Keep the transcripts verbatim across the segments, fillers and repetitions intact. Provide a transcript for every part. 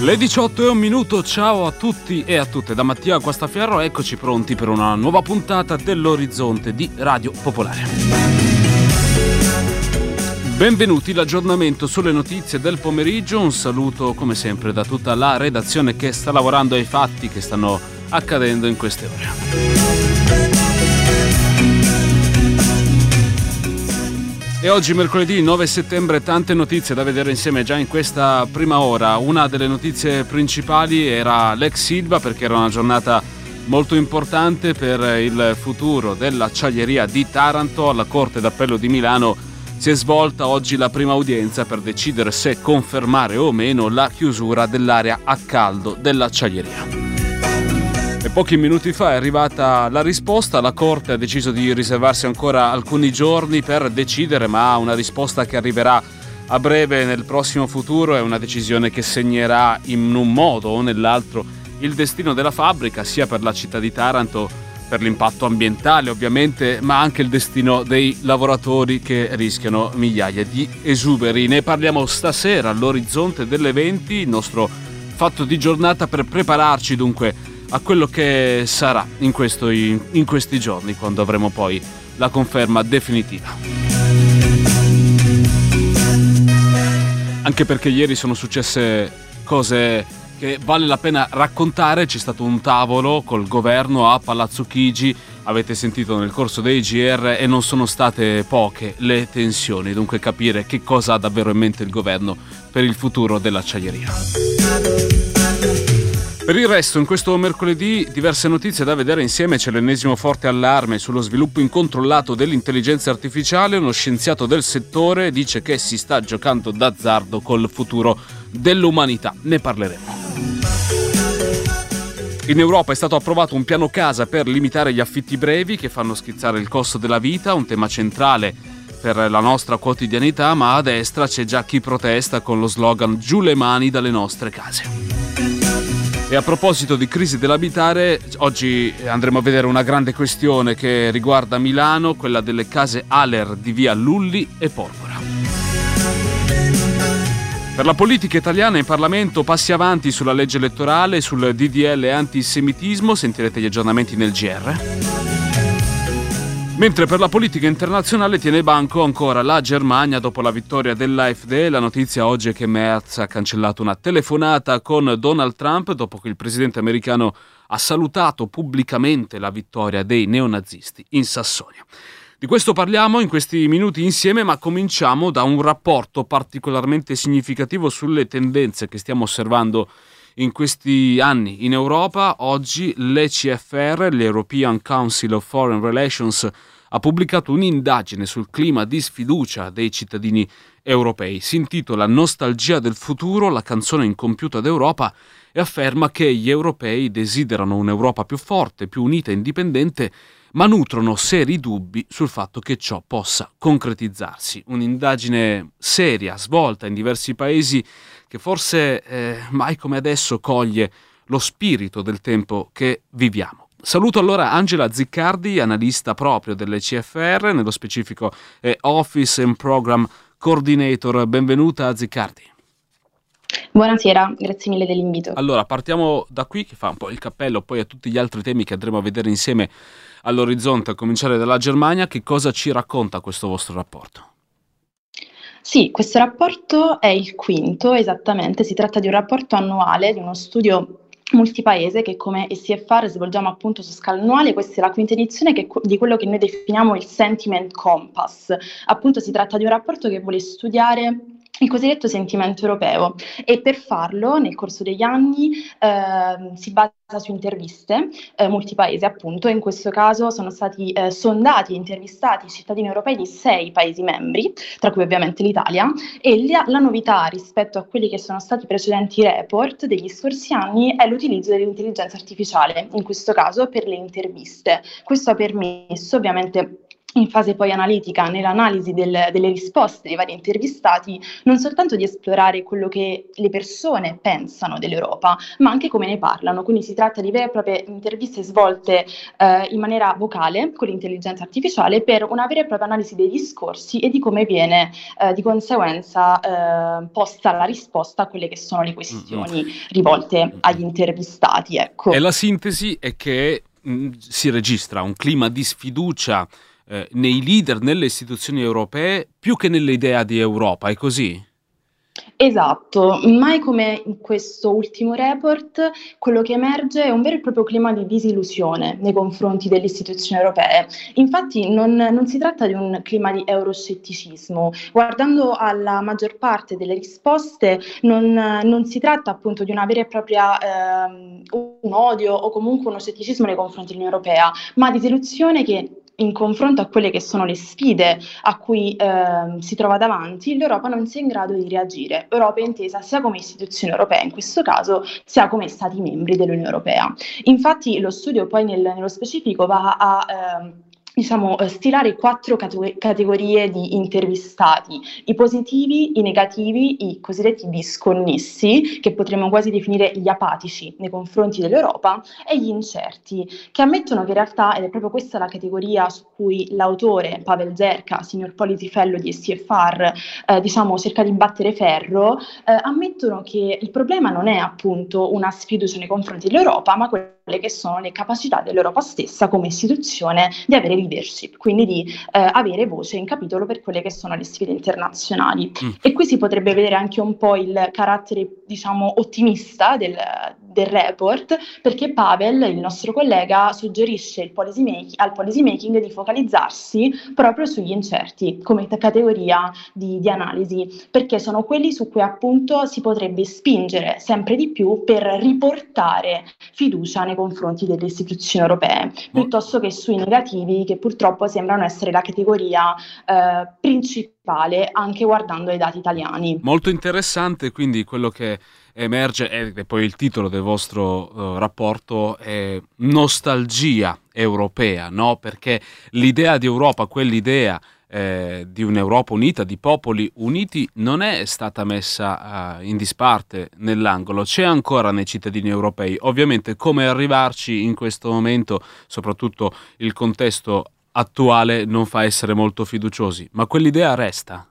Le diciotto e un minuto, ciao a tutti e a tutte. Da Mattia Guastaferro, eccoci pronti per una nuova puntata dell'Orizzonte di Radio Popolare. Benvenuti, l'aggiornamento sulle notizie del pomeriggio. Un saluto come sempre da tutta la redazione che sta lavorando ai fatti che stanno accadendo in queste ore. E oggi mercoledì nove settembre, tante notizie da vedere insieme già in questa prima ora. Una delle notizie principali era l'ex Ilva, perché era una giornata molto importante per il futuro dell'acciaieria di Taranto. Alla Corte d'Appello di Milano si è svolta oggi la prima udienza per decidere se confermare o meno la chiusura dell'area a caldo dell'acciaieria. E pochi minuti fa è arrivata la risposta. La Corte ha deciso di riservarsi ancora alcuni giorni per decidere, ma una risposta che arriverà a breve nel prossimo futuro. È una decisione che segnerà in un modo o nell'altro il destino della fabbrica, sia per la città di Taranto, per l'impatto ambientale ovviamente, ma anche il destino dei lavoratori che rischiano migliaia di esuberi. Ne parliamo stasera all'Orizzonte delle venti, il nostro fatto di giornata per prepararci dunque a quello che sarà in, questo, in questi giorni, quando avremo poi la conferma definitiva. Anche perché ieri sono successe cose che vale la pena raccontare. C'è stato un tavolo col governo a Palazzo Chigi, avete sentito nel corso dei G R, e non sono state poche le tensioni, dunque capire che cosa ha davvero in mente il governo per il futuro dell'acciaieria. Per il resto, in questo mercoledì, diverse notizie da vedere insieme. C'è l'ennesimo forte allarme sullo sviluppo incontrollato dell'intelligenza artificiale. Uno scienziato del settore dice che si sta giocando d'azzardo col futuro dell'umanità. Ne parleremo. In Europa è stato approvato un piano casa per limitare gli affitti brevi che fanno schizzare il costo della vita, un tema centrale per la nostra quotidianità, ma a destra c'è già chi protesta con lo slogan "Giù le mani dalle nostre case". E a proposito di crisi dell'abitare, oggi andremo a vedere una grande questione che riguarda Milano, quella delle case Aler di via Lulli e Porpora. Per la politica italiana in Parlamento, passi avanti sulla legge elettorale, sul D D L antisemitismo, sentirete gli aggiornamenti nel G R. Mentre per la politica internazionale tiene banco ancora la Germania dopo la vittoria dell'A F D. La notizia oggi è che Merz ha cancellato una telefonata con Donald Trump dopo che il presidente americano ha salutato pubblicamente la vittoria dei neonazisti in Sassonia. Di questo parliamo in questi minuti insieme, ma cominciamo da un rapporto particolarmente significativo sulle tendenze che stiamo osservando in questi anni in Europa. Oggi l'E C F R, l'European Council of Foreign Relations, ha pubblicato un'indagine sul clima di sfiducia dei cittadini europei. Si intitola "Nostalgia del futuro, la canzone incompiuta d'Europa", e afferma che gli europei desiderano un'Europa più forte, più unita e indipendente, ma nutrono seri dubbi sul fatto che ciò possa concretizzarsi. Un'indagine seria, svolta in diversi paesi, che forse eh, mai come adesso coglie lo spirito del tempo che viviamo. Saluto allora Angela Ziccardi, analista proprio dell'E C F R, nello specifico è Office and Program Coordinator. Benvenuta Ziccardi. Buonasera, grazie mille dell'invito. Allora, partiamo da qui, che fa un po' il cappello poi a tutti gli altri temi che andremo a vedere insieme all'Orizzonte, a cominciare dalla Germania. Che cosa ci racconta questo vostro rapporto? Sì, questo rapporto è il quinto, esattamente. Si tratta di un rapporto annuale, di uno studio multipaese che come E C F R svolgiamo appunto su scala annuale. Questa è la quinta edizione che, di quello che noi definiamo il Sentiment Compass. Appunto si tratta di un rapporto che vuole studiare il cosiddetto sentimento europeo, e per farlo nel corso degli anni eh, si basa su interviste eh, multipaese appunto. In questo caso sono stati eh, sondati e intervistati i cittadini europei di sei paesi membri, tra cui ovviamente l'Italia, e la, la novità rispetto a quelli che sono stati i precedenti report degli scorsi anni è l'utilizzo dell'intelligenza artificiale, in questo caso per le interviste. Questo ha permesso ovviamente in fase poi analitica, nell'analisi del, delle risposte dei vari intervistati, non soltanto di esplorare quello che le persone pensano dell'Europa, ma anche come ne parlano. Quindi si tratta di vere e proprie interviste svolte eh, in maniera vocale con l'intelligenza artificiale per una vera e propria analisi dei discorsi e di come viene eh, di conseguenza eh, posta la risposta a quelle che sono le questioni Mm-mm. rivolte agli intervistati. Ecco. E la sintesi è che mh, si registra un clima di sfiducia eh, nei leader, nelle istituzioni europee, più che nell'idea di Europa, è così? Esatto, mai come in questo ultimo report, quello che emerge è un vero e proprio clima di disillusione nei confronti delle istituzioni europee. Infatti non, non si tratta di un clima di euroscetticismo. Guardando alla maggior parte delle risposte, non, non si tratta appunto di una vera e propria ehm, un odio o comunque uno scetticismo nei confronti dell'Unione Europea, ma disillusione che in confronto a quelle che sono le sfide a cui eh, si trova davanti, l'Europa non sia in grado di reagire. Europa è intesa sia come istituzione europea, in questo caso, sia come Stati membri dell'Unione Europea. Infatti lo studio poi nel, nello specifico va a eh, diciamo, stilare quattro cate- categorie di intervistati, i positivi, i negativi, i cosiddetti disconnessi, che potremmo quasi definire gli apatici nei confronti dell'Europa, e gli incerti, che ammettono che in realtà, ed è proprio questa la categoria su cui l'autore Pavel Zerka, Senior Policy Fellow di E C F R, eh, diciamo, cerca di battere ferro, eh, ammettono che il problema non è appunto una sfiducia nei confronti dell'Europa, ma quelle che sono le capacità dell'Europa stessa come istituzione di avere leadership, quindi di eh, avere voce in capitolo per quelle che sono le sfide internazionali. Mm. E qui si potrebbe vedere anche un po' il carattere, diciamo, ottimista del, del report, perché Pavel, il nostro collega, suggerisce il policy making, al policy making di focalizzarsi proprio sugli incerti come t- categoria di, di analisi, perché sono quelli su cui appunto si potrebbe spingere sempre di più per riportare fiducia nei confronti delle istituzioni europee, piuttosto che sui negativi, che purtroppo sembrano essere la categoria eh, principale anche guardando ai dati italiani. Molto interessante, quindi quello che emerge, e poi il titolo del vostro uh, rapporto è Nostalgia europea, no? Perché l'idea di Europa, quell'idea eh, di un'Europa unita, di popoli uniti, non è stata messa uh, in disparte nell'angolo, c'è ancora nei cittadini europei. Ovviamente come arrivarci in questo momento, soprattutto il contesto attuale, non fa essere molto fiduciosi, ma quell'idea resta.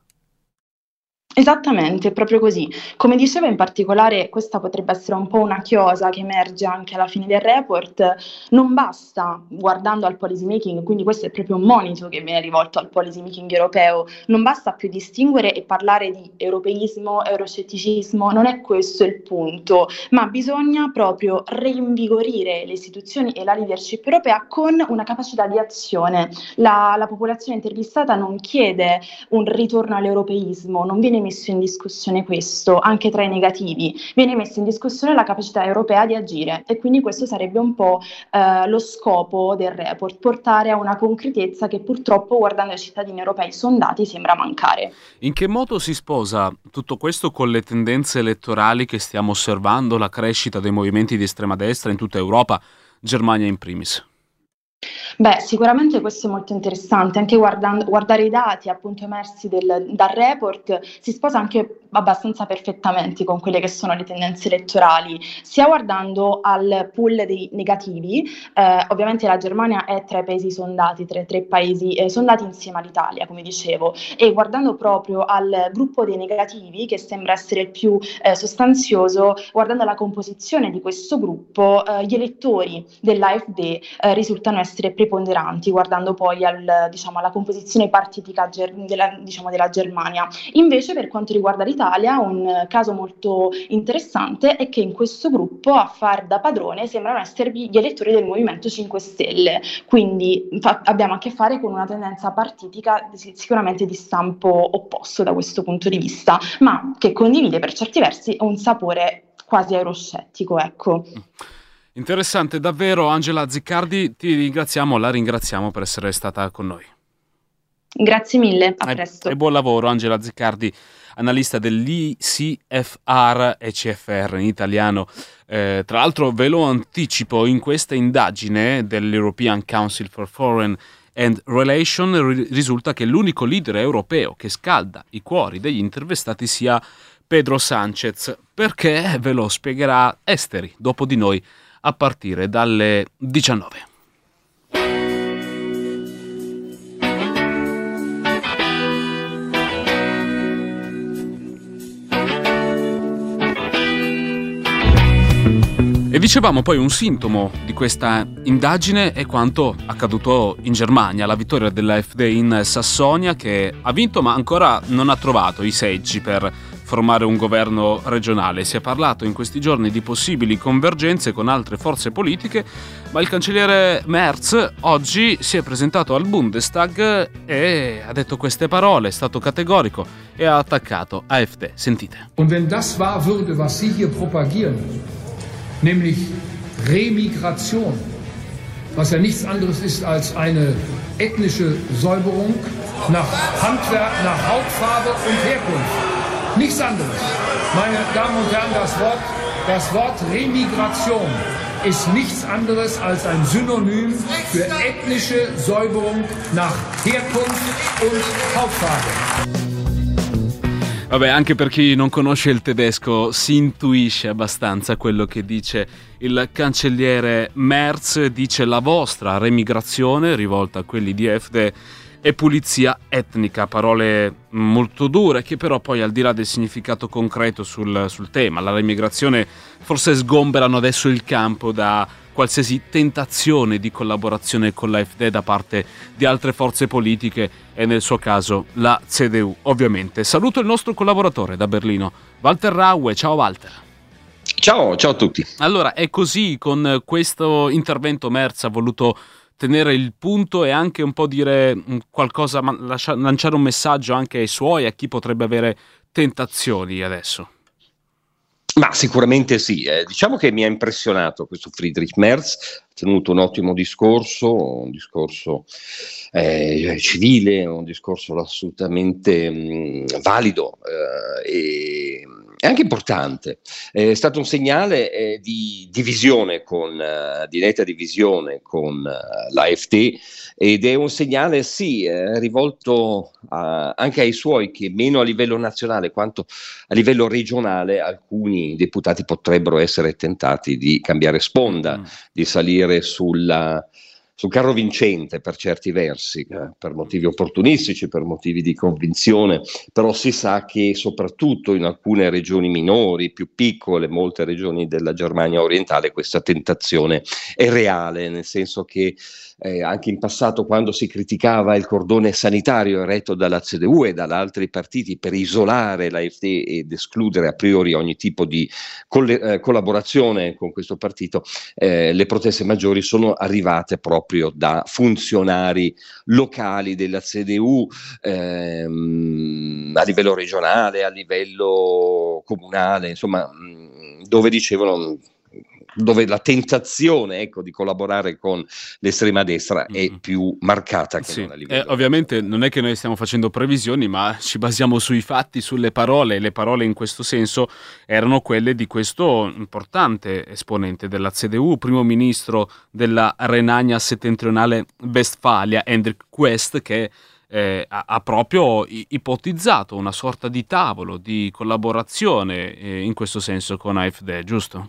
Esattamente, proprio così. Come dicevo, in particolare, questa potrebbe essere un po' una chiosa che emerge anche alla fine del report. Non basta, guardando al policy making, quindi questo è proprio un monito che viene rivolto al policy making europeo, non basta più distinguere e parlare di europeismo, euroscetticismo, non è questo il punto, ma bisogna proprio reinvigorire le istituzioni e la leadership europea con una capacità di azione. La, la popolazione intervistata non chiede un ritorno all'europeismo, non viene messo in discussione questo, anche tra i negativi, viene messa in discussione la capacità europea di agire, e quindi questo sarebbe un po' eh, lo scopo del report, portare a una concretezza che purtroppo, guardando ai cittadini europei sondati, sembra mancare. In che modo si sposa tutto questo con le tendenze elettorali che stiamo osservando, la crescita dei movimenti di estrema destra in tutta Europa, Germania in primis? Beh, sicuramente questo è molto interessante, anche guardando, guardare i dati appunto emersi del, dal report si sposa anche abbastanza perfettamente con quelle che sono le tendenze elettorali, sia guardando al pool dei negativi, eh, ovviamente la Germania è tra i paesi sondati, tra i tre paesi eh, sondati insieme all'Italia, come dicevo, e guardando proprio al gruppo dei negativi, che sembra essere il più eh, sostanzioso, guardando la composizione di questo gruppo, eh, gli elettori dell'A F D eh, risultano essere preponderanti, guardando poi al, diciamo, alla composizione partitica ger- della, diciamo, della Germania. Invece, per quanto riguarda l'Italia, un caso molto interessante è che in questo gruppo a far da padrone sembrano esservi gli elettori del Movimento cinque Stelle, quindi fa- abbiamo a che fare con una tendenza partitica sicuramente di stampo opposto da questo punto di vista, ma che condivide per certi versi un sapore quasi euroscettico, ecco. Interessante, davvero. Angela Ziccardi, ti ringraziamo, la ringraziamo per essere stata con noi. Grazie mille, a E, presto. e buon lavoro. Angela Ziccardi, analista dell'I C F R e C F R in italiano. Eh, tra l'altro ve lo anticipo, in questa indagine dell'European Council for Foreign and Relation ri- risulta che l'unico leader europeo che scalda i cuori degli intervistati sia Pedro Sánchez. Perché? Ve lo spiegherà Esteri, dopo di noi, a partire dalle diciannove. E dicevamo poi un sintomo di questa indagine è quanto accaduto in Germania, la vittoria dell'AfD in Sassonia, che ha vinto ma ancora non ha trovato i seggi per formare un governo regionale. Si è parlato in questi giorni di possibili convergenze con altre forze politiche, ma il cancelliere Merz oggi si è presentato al Bundestag e ha detto queste parole, è stato categorico e ha attaccato AfD. Sentite. Und wenn das wahr würde, was Sie hier propagieren, nämlich Remigration, was ja nichts anderes ist als eine ethnische Säuberung nach Handwerk, nach Hautfarbe und Herkunft. Nichts anderes. Meine Damen und Herren, das Wort, das Wort Remigration ist nichts anderes als ein Synonym für ethnische Säuberung nach Herkunft und Hautfarbe. Vabbè, anche per chi non conosce il tedesco si intuisce abbastanza quello che dice il cancelliere Merz. Dice: la vostra remigrazione, rivolta a quelli di AfD, è pulizia etnica, parole molto dure che però poi, al di là del significato concreto sul, sul tema, la remigrazione, forse sgomberano adesso il campo da qualsiasi tentazione di collaborazione con l'AfD da parte di altre forze politiche e nel suo caso la C D U, ovviamente. Saluto il nostro collaboratore da Berlino, Walter Raue. Ciao Walter. Ciao, ciao a tutti. Allora, è così, con questo intervento Merz ha voluto tenere il punto e anche un po' dire qualcosa, ma lascia, lanciare un messaggio anche ai suoi, a chi potrebbe avere tentazioni adesso. Ma sicuramente sì, eh, diciamo che mi ha impressionato questo Friedrich Merz, ha tenuto un ottimo discorso, un discorso eh, civile, un discorso assolutamente mh, valido eh, e è anche importante. È stato un segnale eh, di divisione con, uh, di netta divisione con uh, l'AfD, ed è un segnale sì eh, rivolto a, anche ai suoi, che meno a livello nazionale quanto a livello regionale alcuni deputati potrebbero essere tentati di cambiare sponda, mm. di salire sulla sul carro vincente per certi versi, eh, per motivi opportunistici, per motivi di convinzione, però si sa che soprattutto in alcune regioni minori, più piccole, molte regioni della Germania orientale, questa tentazione è reale, nel senso che eh, anche in passato, quando si criticava il cordone sanitario eretto dalla C D U e da altri partiti per isolare l'AfD ed escludere a priori ogni tipo di coll- eh, collaborazione con questo partito, eh, le proteste maggiori sono arrivate proprio da funzionari locali della C D U, ehm, a livello regionale, a livello comunale, insomma, dove dicevano, dove la tentazione, ecco, di collaborare con l'estrema destra è più marcata che sì. non a livello. Eh, ovviamente non è che noi stiamo facendo previsioni, ma ci basiamo sui fatti, sulle parole. Le parole in questo senso erano quelle di questo importante esponente della C D U, primo ministro della Renania Settentrionale Westfalia, Hendrik West, che Eh, ha, ha proprio ipotizzato una sorta di tavolo di collaborazione eh, in questo senso con AfD, giusto?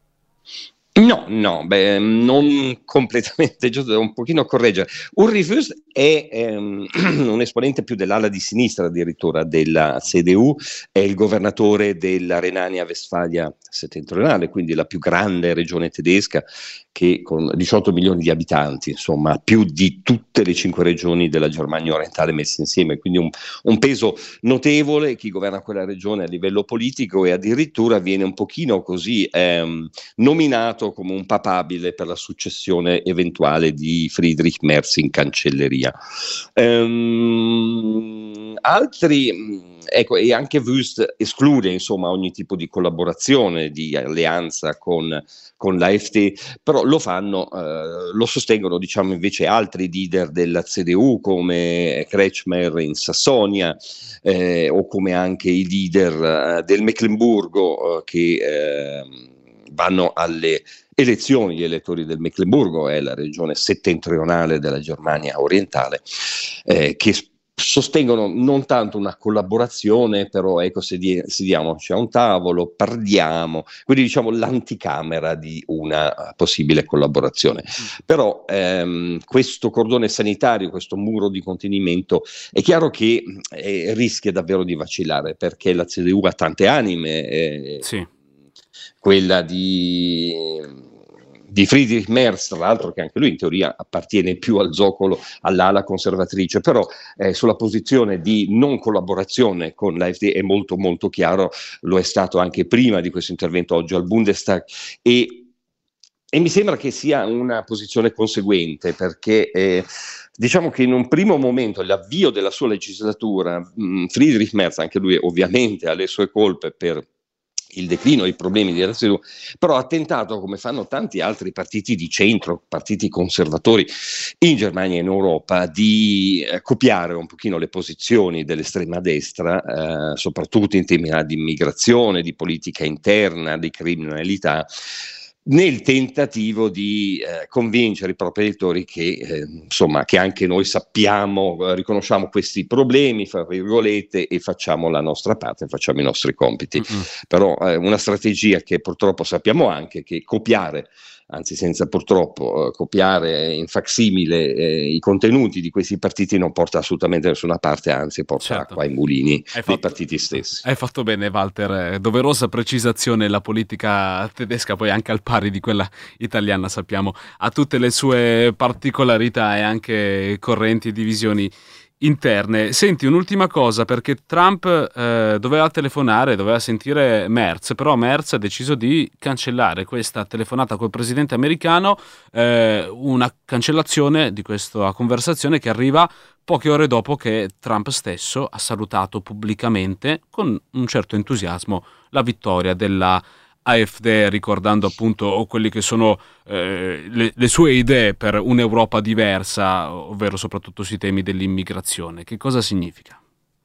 No, no, beh, non completamente, giusto, devo un pochino correggere. Ulrich Wüst è ehm, un esponente più dell'ala di sinistra addirittura della C D U, è il governatore della Renania-Westfalia settentrionale, quindi la più grande regione tedesca, che con diciotto milioni di abitanti, insomma, più di tutte le cinque regioni della Germania orientale messe insieme, quindi un, un peso notevole. Chi governa quella regione a livello politico, e addirittura viene un pochino così ehm, nominato come un papabile per la successione eventuale di Friedrich Merz in cancelleria. Ehm, altri, ecco, e anche Wüst esclude insomma ogni tipo di collaborazione, di alleanza con, con l'AfD, però lo fanno, eh, lo sostengono diciamo invece altri leader della C D U come Kretschmer in Sassonia, eh, o come anche i leader eh, del Meclemburgo, eh, che eh, vanno alle elezioni gli elettori del Meclemburgo, è la regione settentrionale della Germania orientale, eh, che sostengono non tanto una collaborazione, però ecco, sediamoci a un tavolo, parliamo, quindi diciamo l'anticamera di una possibile collaborazione. Però ehm, questo cordone sanitario, questo muro di contenimento, è chiaro che eh, rischia davvero di vacillare, perché la C D U ha tante anime, eh, sì. quella di... di Friedrich Merz, tra l'altro, che anche lui in teoria appartiene più al zoccolo, all'ala conservatrice, però eh, sulla posizione di non collaborazione con l'A F D è molto molto chiaro, lo è stato anche prima di questo intervento oggi al Bundestag, e, e mi sembra che sia una posizione conseguente, perché eh, diciamo che in un primo momento, l'avvio della sua legislatura, mh, Friedrich Merz, anche lui ovviamente ha le sue colpe per il declino e i problemi della C D U, però ha tentato, come fanno tanti altri partiti di centro, partiti conservatori in Germania e in Europa, di eh, copiare un pochino le posizioni dell'estrema destra, eh, soprattutto in temi di immigrazione, di politica interna, di criminalità, nel tentativo di eh, convincere i propri elettori che, eh, insomma, che anche noi sappiamo, eh, riconosciamo questi problemi, fra virgolette, e facciamo la nostra parte, facciamo i nostri compiti. Mm-hmm. Però eh, una strategia che purtroppo sappiamo anche che copiare, anzi senza purtroppo eh, copiare in facsimile eh, i contenuti di questi partiti non porta assolutamente da nessuna parte, anzi porta certo. acqua ai mulini hai dei fatto, partiti stessi. Hai fatto bene, Walter, doverosa precisazione. La politica tedesca, poi anche al pari di quella italiana, sappiamo, ha tutte le sue particolarità e anche correnti e divisioni interne. Senti, un'ultima cosa, perché Trump eh, doveva telefonare, doveva sentire Merz, però Merz ha deciso di cancellare questa telefonata col presidente americano, eh, una cancellazione di questa conversazione che arriva poche ore dopo che Trump stesso ha salutato pubblicamente con un certo entusiasmo la vittoria della A F D, ricordando appunto quelli che sono eh, le, le sue idee per un'Europa diversa, ovvero soprattutto sui temi dell'immigrazione. Che cosa significa?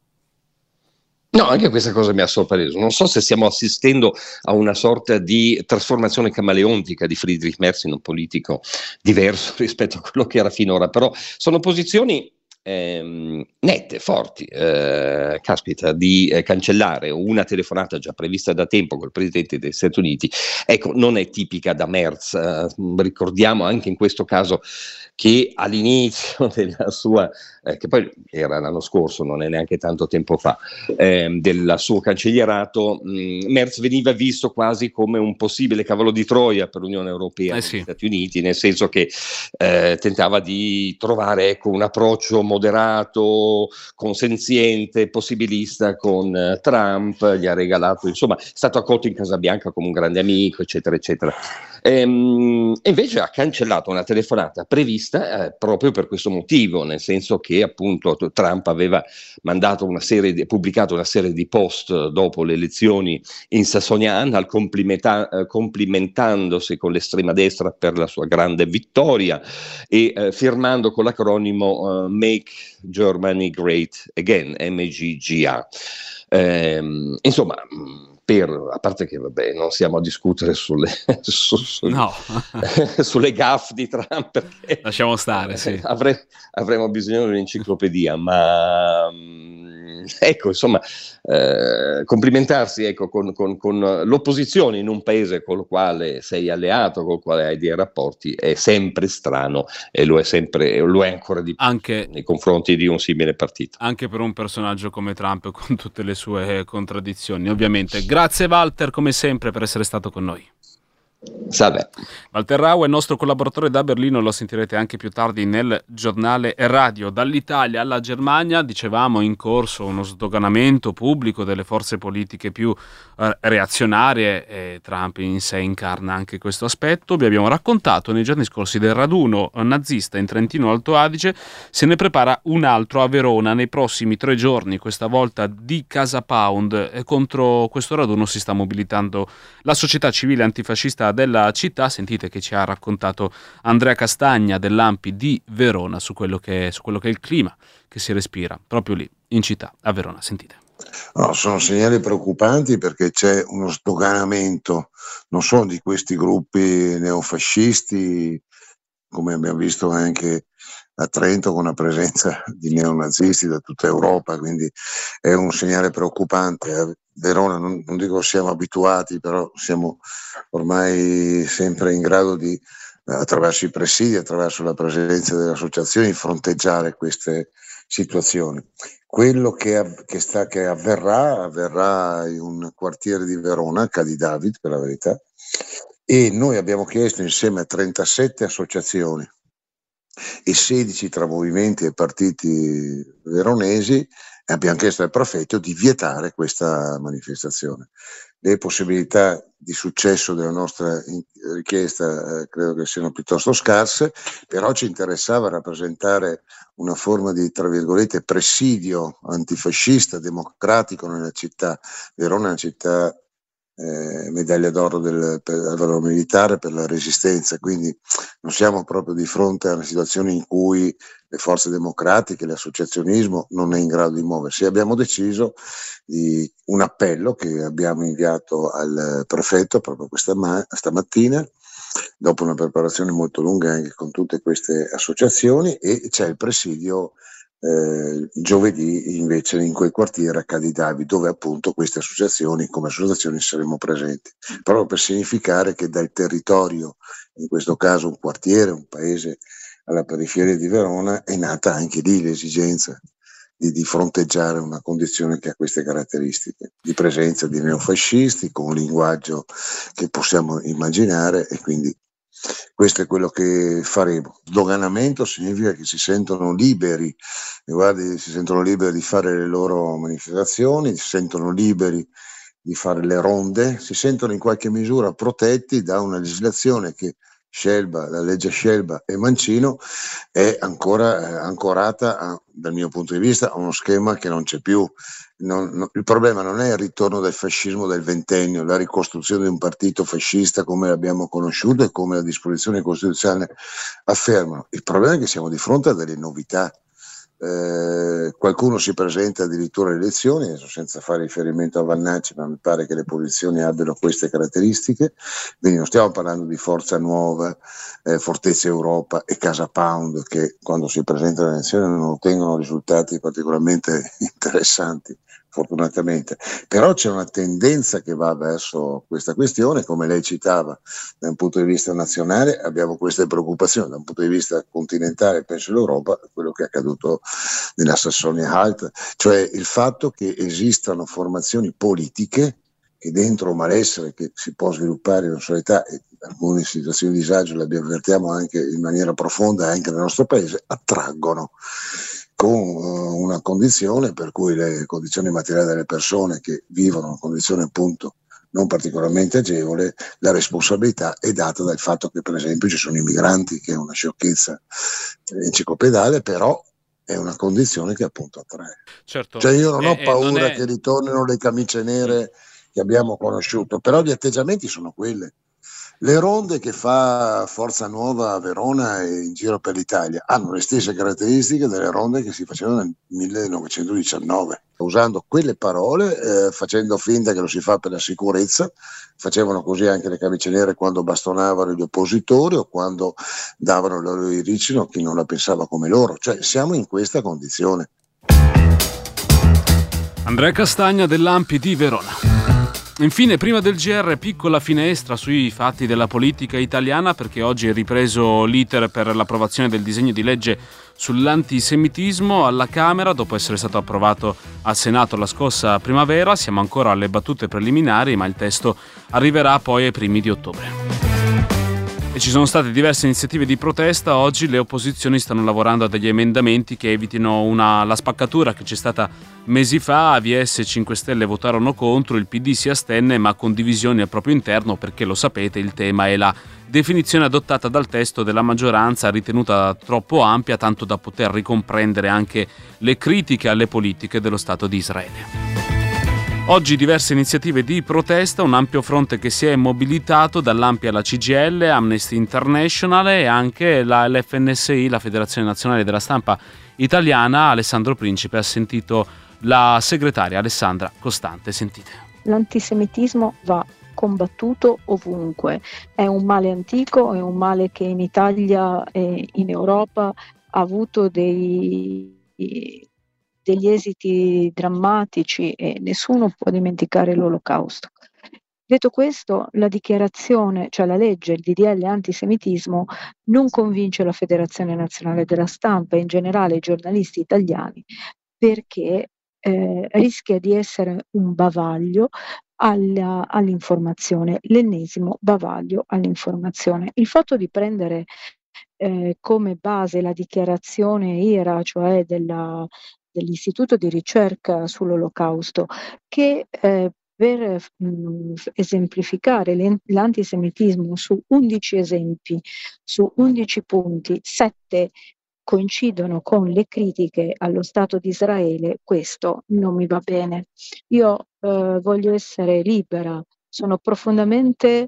No, anche questa cosa mi ha sorpreso. Non so se stiamo assistendo a una sorta di trasformazione camaleontica di Friedrich Merz in un politico diverso rispetto a quello che era finora, però sono posizioni Ehm, nette, forti, eh, caspita, di eh, cancellare una telefonata già prevista da tempo col Presidente degli Stati Uniti, ecco, non è tipica da Merz. Eh, ricordiamo anche in questo caso che all'inizio della sua, eh, che poi era l'anno scorso, non è neanche tanto tempo fa, eh, del suo cancellierato, mh, Merz veniva visto quasi come un possibile cavallo di Troia per l'Unione Europea, eh sì. negli Stati Uniti, nel senso che eh, tentava di trovare, ecco, un approccio moderato, consenziente, possibilista con eh, Trump, gli ha regalato, insomma, è stato accolto in Casa Bianca come un grande amico, eccetera, eccetera. Ehm, e invece ha cancellato una telefonata prevista eh, proprio per questo motivo, nel senso che appunto Trump aveva mandato una serie di, pubblicato una serie di post dopo le elezioni in Sassonia-Anhalt, complimenta- eh, complimentandosi con l'estrema destra per la sua grande vittoria e eh, firmando con l'acronimo uh, Make Germany Great Again, M G G A. Ehm, insomma, per, a parte che vabbè, non siamo a discutere sulle, su, su, no. sulle gaffe di Trump, perché lasciamo stare, sì. avre, avremo bisogno di un'enciclopedia, ma ecco, insomma, eh, complimentarsi, ecco, con, con, con l'opposizione in un paese con il quale sei alleato, con il quale hai dei rapporti, è sempre strano, e lo è sempre, lo è ancora di più anche, nei confronti di un simile partito. Anche per un personaggio come Trump, con tutte le sue contraddizioni, ovviamente. Grazie Walter, come sempre, per essere stato con noi. Salve. Walter Rau è il nostro collaboratore da Berlino, lo sentirete anche più tardi nel giornale radio. Dall'Italia alla Germania, dicevamo, in corso uno sdoganamento pubblico delle forze politiche più eh, reazionarie, e Trump in sé incarna anche questo aspetto. Vi abbiamo raccontato nei giorni scorsi del raduno nazista in Trentino Alto Adige, se ne prepara un altro a Verona nei prossimi tre giorni, questa volta di Casa Pound, e contro questo raduno si sta mobilitando la società civile antifascista della città. Sentite che ci ha raccontato Andrea Castagna dell'A M P I di Verona su quello che, su quello che è il clima che si respira proprio lì in città a Verona. Sentite. No, sono segnali preoccupanti perché c'è uno sdoganamento non solo di questi gruppi neofascisti, come abbiamo visto anche a Trento con la presenza di neonazisti da tutta Europa, quindi è un segnale preoccupante. A Verona non, non dico siamo abituati, però siamo ormai sempre in grado di, attraverso i presidi, attraverso la presenza delle associazioni, fronteggiare queste situazioni. Quello che, che, sta, che avverrà, avverrà in un quartiere di Verona, Cadi David per la verità, e noi abbiamo chiesto insieme a trentasette associazioni e sedici tra movimenti e partiti veronesi, abbiamo chiesto al prefetto di vietare questa manifestazione. Le possibilità di successo della nostra richiesta eh, credo che siano piuttosto scarse, però ci interessava rappresentare una forma di, tra virgolette, presidio antifascista, democratico nella città. Verona è una città eh, medaglia d'oro del, per, del militare per la resistenza, quindi non siamo proprio di fronte a una situazione in cui le forze democratiche, l'associazionismo non è in grado di muoversi. Abbiamo deciso di un appello che abbiamo inviato al prefetto proprio questa ma- stamattina, dopo una preparazione molto lunga anche con tutte queste associazioni, e c'è il presidio eh, giovedì invece in quel quartiere a Cadi David, dove appunto queste associazioni, come associazioni saremo presenti, proprio per significare che dal territorio, in questo caso un quartiere, un paese alla periferia di Verona, è nata anche lì l'esigenza di, di fronteggiare una condizione che ha queste caratteristiche, di presenza di neofascisti con un linguaggio che possiamo immaginare, e quindi questo è quello che faremo. Sdoganamento significa che si sentono liberi, guardi, si sentono liberi di fare le loro manifestazioni, si sentono liberi di fare le ronde, si sentono in qualche misura protetti da una legislazione che Scelba, la legge Scelba e Mancino è ancora eh, ancorata a, dal mio punto di vista, a uno schema che non c'è più. Non, non, il problema non è il ritorno del fascismo del ventennio, la ricostruzione di un partito fascista come l'abbiamo conosciuto e come la disposizione costituzionale affermano. Il problema è che siamo di fronte a delle novità. Eh, qualcuno si presenta addirittura alle elezioni, adesso senza fare riferimento a Vannacci, ma mi pare che le posizioni abbiano queste caratteristiche, quindi non stiamo parlando di Forza Nuova, eh, Fortezza Europa e Casa Pound, che quando si presentano alle elezioni non ottengono risultati particolarmente interessanti, fortunatamente, però c'è una tendenza che va verso questa questione, come lei citava, da un punto di vista nazionale abbiamo queste preoccupazioni, da un punto di vista continentale penso l'Europa, quello che è accaduto nella Sassonia-Halt, cioè il fatto che esistano formazioni politiche che dentro un malessere che si può sviluppare in una società, e alcune situazioni di disagio le avvertiamo anche in maniera profonda anche nel nostro paese, attraggono con uh, una condizione per cui le condizioni materiali delle persone che vivono una condizione appunto non particolarmente agevole, la responsabilità è data dal fatto che per esempio ci sono i migranti, che è una sciocchezza enciclopediale, però è una condizione che appunto attrae. Certo. Cioè io non eh, ho paura non è... che ritornino le camicie nere che abbiamo conosciuto, però gli atteggiamenti sono quelli. Le ronde che fa Forza Nuova a Verona e in giro per l'Italia hanno le stesse caratteristiche delle ronde che si facevano nel millenovecentodiciannove, usando quelle parole, eh, facendo finta che lo si fa per la sicurezza. Facevano così anche le camicie nere quando bastonavano gli oppositori o quando davano il loro iricino a chi non la pensava come loro. Cioè siamo in questa condizione. Andrea Castagna dell'A M P I di Verona. Infine, prima del G R, piccola finestra sui fatti della politica italiana, perché oggi è ripreso l'iter per l'approvazione del disegno di legge sull'antisemitismo alla Camera, dopo essere stato approvato al Senato la scorsa primavera. Siamo ancora alle battute preliminari, ma il testo arriverà poi ai primi di ottobre. E ci sono state diverse iniziative di protesta. Oggi le opposizioni stanno lavorando a degli emendamenti che evitino una, la spaccatura che c'è stata mesi fa. A V S e cinque Stelle votarono contro, il P D si astenne, ma con divisioni al proprio interno, perché lo sapete, il tema è la definizione adottata dal testo della maggioranza, ritenuta troppo ampia, tanto da poter ricomprendere anche le critiche alle politiche dello Stato di Israele. Oggi diverse iniziative di protesta, un ampio fronte che si è mobilitato, dall'Ampia alla C G I L, Amnesty International e anche la L F N S I, la Federazione Nazionale della Stampa Italiana. Alessandro Principe ha sentito la segretaria Alessandra Costante. Sentite. L'antisemitismo va combattuto ovunque, è un male antico, è un male che in Italia e in Europa ha avuto dei, degli esiti drammatici e nessuno può dimenticare l'Olocausto. Detto questo, la dichiarazione, cioè la legge, il D D L antisemitismo, non convince la Federazione Nazionale della Stampa e in generale i giornalisti italiani, perché eh, rischia di essere un bavaglio alla, all'informazione, l'ennesimo bavaglio all'informazione. Il fatto di prendere eh, come base la dichiarazione I R A, cioè della, dell'Istituto di ricerca sull'Olocausto, che eh, per mh, esemplificare l'antisemitismo su undici esempi, su undici punti, sette coincidono con le critiche allo Stato di Israele, questo non mi va bene. Io eh, voglio essere libera, sono profondamente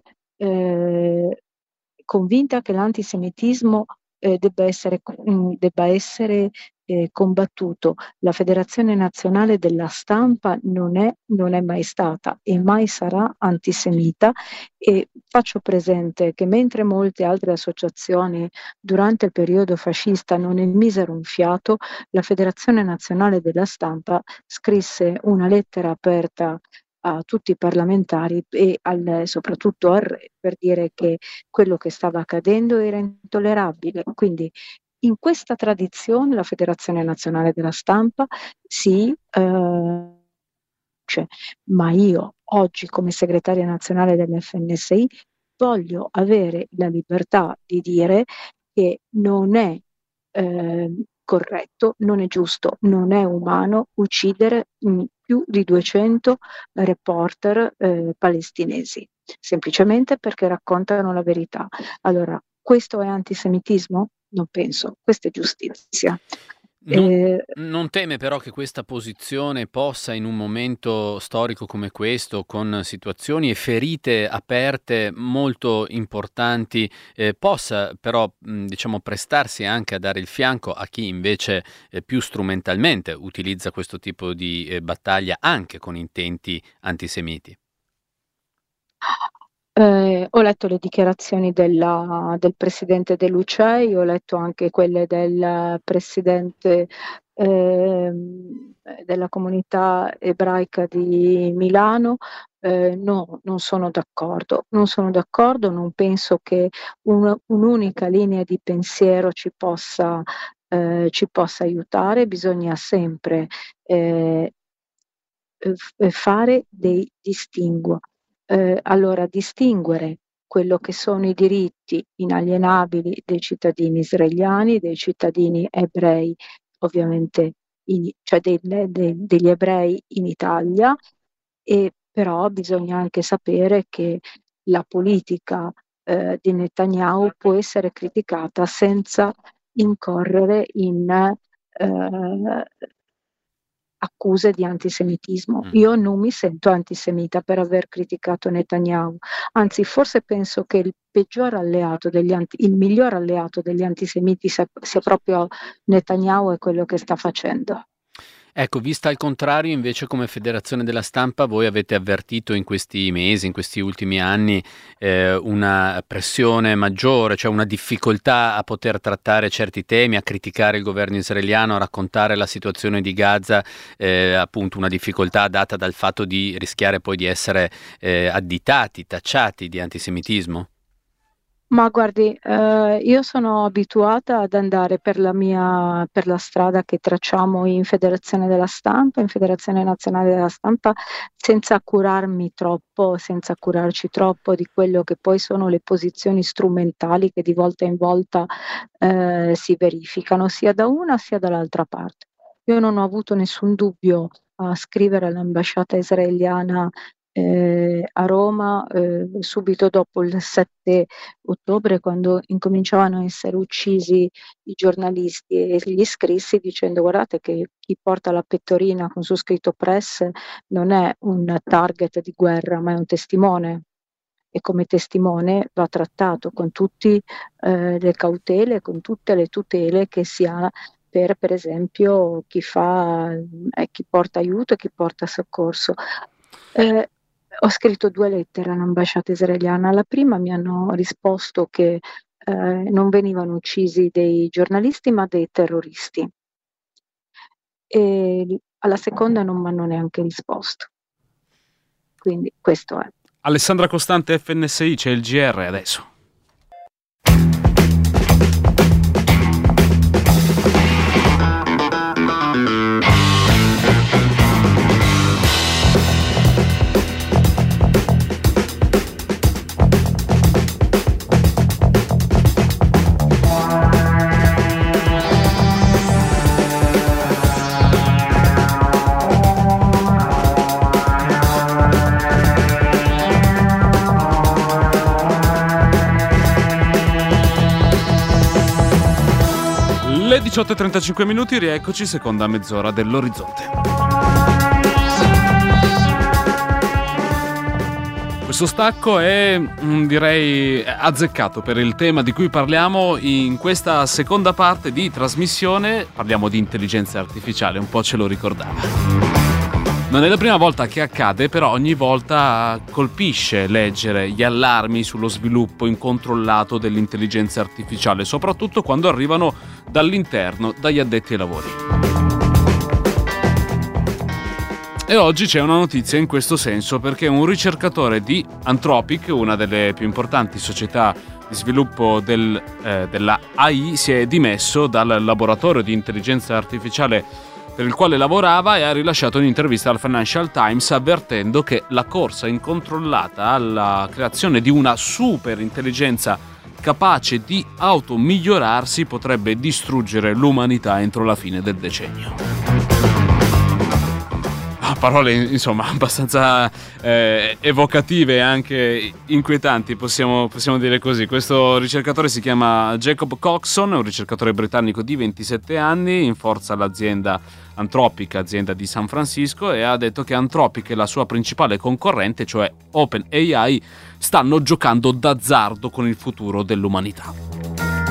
eh, convinta che l'antisemitismo eh, debba essere, mh, debba essere eh, combattuto. La Federazione Nazionale della Stampa non è, non è mai stata e mai sarà antisemita, e faccio presente che mentre molte altre associazioni durante il periodo fascista non emisero un fiato, la Federazione Nazionale della Stampa scrisse una lettera aperta a tutti i parlamentari e al, soprattutto al re, per dire che quello che stava accadendo era intollerabile. Quindi in questa tradizione la Federazione Nazionale della Stampa si eh, cioè, ma io oggi come segretaria nazionale dell'F N S I voglio avere la libertà di dire che non è eh, corretto, non è giusto, non è umano uccidere mh, più di duecento reporter eh, palestinesi, semplicemente perché raccontano la verità. Allora, questo è antisemitismo? Non penso, questa è giustizia. Non, Eh, non teme però che questa posizione possa, in un momento storico come questo, con situazioni e ferite aperte molto importanti, eh, possa però mh, diciamo prestarsi anche a dare il fianco a chi invece eh, più strumentalmente utilizza questo tipo di eh, battaglia anche con intenti antisemiti? Eh, ho letto le dichiarazioni della, del presidente dell'U C E I, ho letto anche quelle del presidente ehm, della comunità ebraica di Milano. Eh, no, non sono d'accordo, non sono d'accordo, non penso che un- un'unica linea di pensiero ci possa, eh, ci possa aiutare, bisogna sempre eh, eh, f- fare dei distinguo. Eh, allora, distinguere quello che sono i diritti inalienabili dei cittadini israeliani, dei cittadini ebrei, ovviamente, in- cioè dei- dei- degli ebrei in Italia, e però bisogna anche sapere che la politica eh, di Netanyahu può essere criticata senza incorrere in eh, accuse di antisemitismo. Mm. Io non mi sento antisemita per aver criticato Netanyahu, anzi forse penso che il peggior alleato degli anti, il miglior alleato degli antisemiti sia, sia proprio Netanyahu e quello che sta facendo. Ecco, vista al contrario, invece come Federazione della Stampa voi avete avvertito in questi mesi, in questi ultimi anni, eh, una pressione maggiore, cioè una difficoltà a poter trattare certi temi, a criticare il governo israeliano, a raccontare la situazione di Gaza, eh, appunto una difficoltà data dal fatto di rischiare poi di essere eh, additati, tacciati di antisemitismo? Ma guardi, eh, io sono abituata ad andare per la mia, per la strada che tracciamo in Federazione della Stampa, in Federazione Nazionale della Stampa, senza curarmi troppo, senza curarci troppo di quello che poi sono le posizioni strumentali che di volta in volta eh, si verificano, sia da una sia dall'altra parte. Io non ho avuto nessun dubbio a scrivere all'ambasciata israeliana eh, a Roma eh, subito dopo il sette ottobre, quando incominciavano a essere uccisi i giornalisti, e gli scrissi dicendo: guardate che chi porta la pettorina con su scritto press non è un target di guerra, ma è un testimone, e come testimone va trattato con tutte eh, le cautele, con tutte le tutele che si ha per per esempio chi fa, eh, chi porta aiuto e chi porta soccorso. Eh, ho scritto due lettere all'ambasciata israeliana. La prima mi hanno risposto che eh, non venivano uccisi dei giornalisti ma dei terroristi. E alla seconda non mi hanno neanche risposto. Quindi questo è. Alessandra Costante, F N S I, c'è il G R adesso. diciotto e trentacinque minuti, rieccoci, seconda mezz'ora dell'Orizzonte. Questo stacco è, direi, azzeccato per il tema di cui parliamo in questa seconda parte di trasmissione. Parliamo di intelligenza artificiale, un po' ce lo ricordava. Non è la prima volta che accade, però ogni volta colpisce leggere gli allarmi sullo sviluppo incontrollato dell'intelligenza artificiale, soprattutto quando arrivano dall'interno, dagli addetti ai lavori. E oggi c'è una notizia in questo senso, perché un ricercatore di Anthropic, una delle più importanti società di sviluppo del, eh, della A I, si è dimesso dal laboratorio di intelligenza artificiale per il quale lavorava e ha rilasciato un'intervista al Financial Times avvertendo che la corsa incontrollata alla creazione di una super intelligenza capace di automigliorarsi potrebbe distruggere l'umanità entro la fine del decennio. Parole insomma abbastanza eh, evocative e anche inquietanti, possiamo, possiamo dire così. Questo ricercatore si chiama Jacob Coxon, è un ricercatore britannico di ventisette anni, in forza all'azienda Anthropic, azienda di San Francisco, e ha detto che Anthropic e la sua principale concorrente, cioè OpenAI, stanno giocando d'azzardo con il futuro dell'umanità.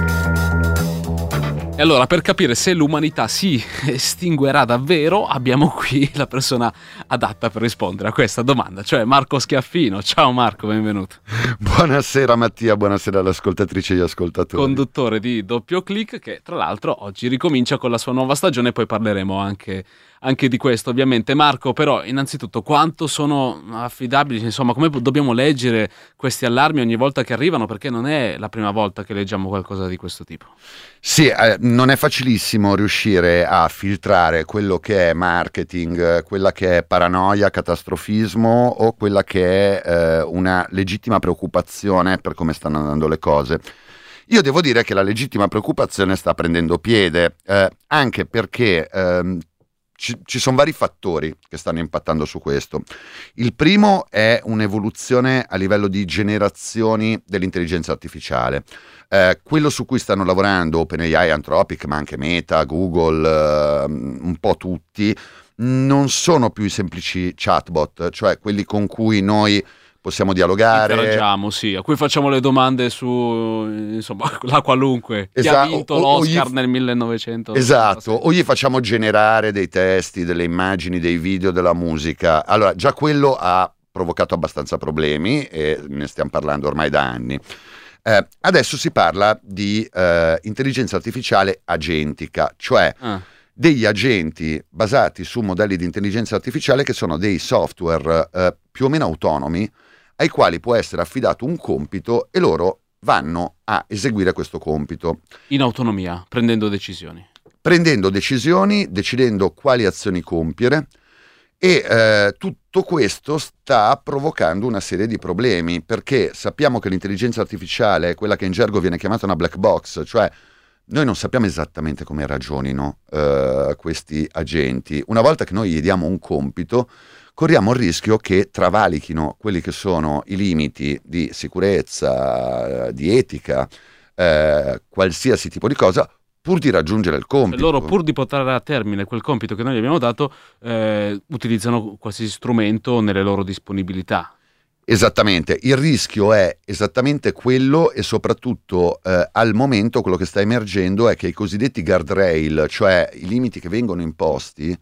E allora, per capire se l'umanità si estinguerà davvero, abbiamo qui la persona adatta per rispondere a questa domanda, cioè Marco Schiaffino. Ciao Marco, benvenuto. Buonasera Mattia, buonasera alle ascoltatrici e agli ascoltatori. Conduttore di Doppio Clic, che tra l'altro oggi ricomincia con la sua nuova stagione, poi parleremo anche, anche di questo ovviamente. Marco, però innanzitutto quanto sono affidabili, insomma come dobbiamo leggere questi allarmi ogni volta che arrivano, perché non è la prima volta che leggiamo qualcosa di questo tipo. Sì, eh, non è facilissimo riuscire a filtrare quello che è marketing, quella che è paranoia, catastrofismo o quella che è eh, una legittima preoccupazione per come stanno andando le cose. Io devo dire che la legittima preoccupazione sta prendendo piede, eh, anche perché ehm, ci, ci sono vari fattori che stanno impattando su questo. Il primo è un'evoluzione a livello di generazioni dell'intelligenza artificiale. Eh, quello su cui stanno lavorando OpenAI, Anthropic, ma anche Meta, Google, eh, un po' tutti, non sono più i semplici chatbot, cioè quelli con cui noi possiamo dialogare. Interagiamo, sì, a cui facciamo le domande su, insomma, la qualunque. Esatto. Chi ha vinto o, l'Oscar o gli... nel millenovecento. Esatto, o gli facciamo generare dei testi, delle immagini, dei video, della musica. Allora, già quello ha provocato abbastanza problemi e ne stiamo parlando ormai da anni. Eh, adesso si parla di eh, intelligenza artificiale agentica, cioè ah. degli agenti basati su modelli di intelligenza artificiale che sono dei software eh, più o meno autonomi ai quali può essere affidato un compito e loro vanno a eseguire questo compito. In autonomia, prendendo decisioni. Prendendo decisioni, decidendo quali azioni compiere. E eh, tutto questo sta provocando una serie di problemi, perché sappiamo che l'intelligenza artificiale è quella che in gergo viene chiamata una black box, cioè noi non sappiamo esattamente come ragionino eh, questi agenti. Una volta che noi gli diamo un compito, corriamo il rischio che travalichino quelli che sono i limiti di sicurezza, di etica, eh, qualsiasi tipo di cosa, pur di raggiungere il compito. Loro, pur di portare a termine quel compito che noi gli abbiamo dato, eh, utilizzano qualsiasi strumento nelle loro disponibilità. Esattamente, il rischio è esattamente quello e soprattutto eh, al momento quello che sta emergendo è che i cosiddetti guardrail, cioè i limiti che vengono imposti,